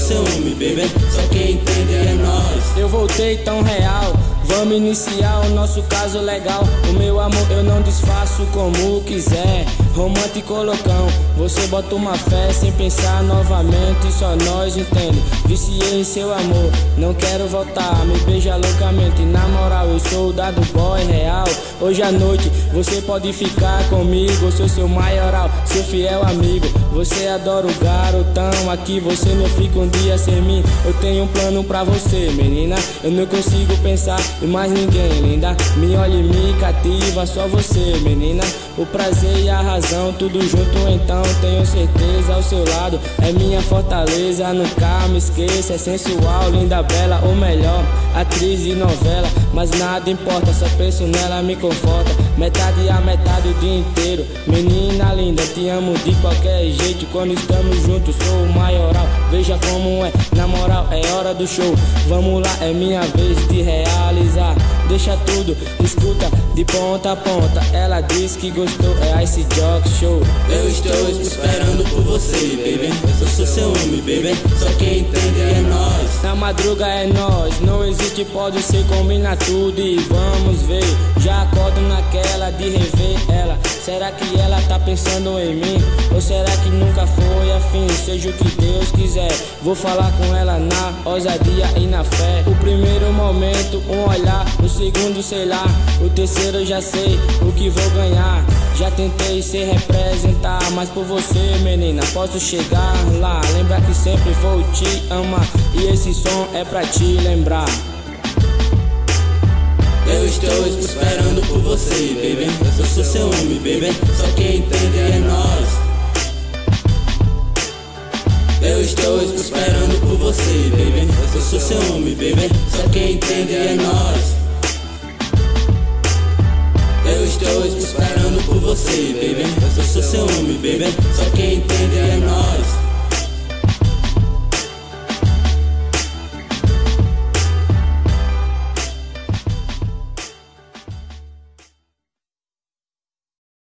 seu homem, baby. Só quem entende é nós. Eu voltei tão real, vamos iniciar o nosso caso legal. O meu amor eu não disfarço como quiser. Romântico loucão, você bota uma fé sem pensar novamente. Só nós entende, viciei em seu amor, não quero voltar. Me beija loucamente, na moral eu sou o dado boy real. Hoje à noite você pode ficar comigo. Eu sou seu maioral, seu fiel amigo. Você adora o garotão, aqui você não fica um dia sem mim. Eu tenho um plano pra você, menina. Eu não consigo pensar em mais ninguém, linda. Me olha e me cativa, só você, menina. O prazer e a razão, tudo junto então. Tenho certeza ao seu lado, é minha fortaleza. Nunca me esqueça, é sensual, linda, bela, ou melhor, atriz de novela. Mas nada importa, só penso nela, me conforta. Metade a metade o dia inteiro. Menina linda, te amo de qualquer jeito. Quando estamos juntos sou o maioral. Veja como é, na moral é hora do show. Vamos lá, é minha vez de realizar. Deixa tudo, escuta de ponta a ponta. Ela disse que gostou, é Ice Jock Show. Eu estou esperando por você, baby. Eu sou seu homem, baby. Só quem entende é nós. Na madruga é nós, não existe pode ser, combina tudo e vamos ver. Já acordo naquela de rever ela. Será que ela tá pensando em mim? Ou será que nunca foi afim? Seja o que Deus quiser, vou falar com ela na ousadia e na fé. O primeiro momento, um olhar. O segundo, sei lá. O terceiro, eu já sei o que vou ganhar. Já tentei se representar, mas por você, menina, posso chegar lá. Lembra que sempre vou te amar, e esse som é pra te lembrar. Eu estou esperando por você, baby. Eu sou seu homem, baby. Só quem entende é nós. Eu estou esperando por você, baby. Eu sou seu homem, baby. Só quem entende é nós. Eu estou esperando por você, baby. Eu sou seu homem, baby. Só quem entende é nós.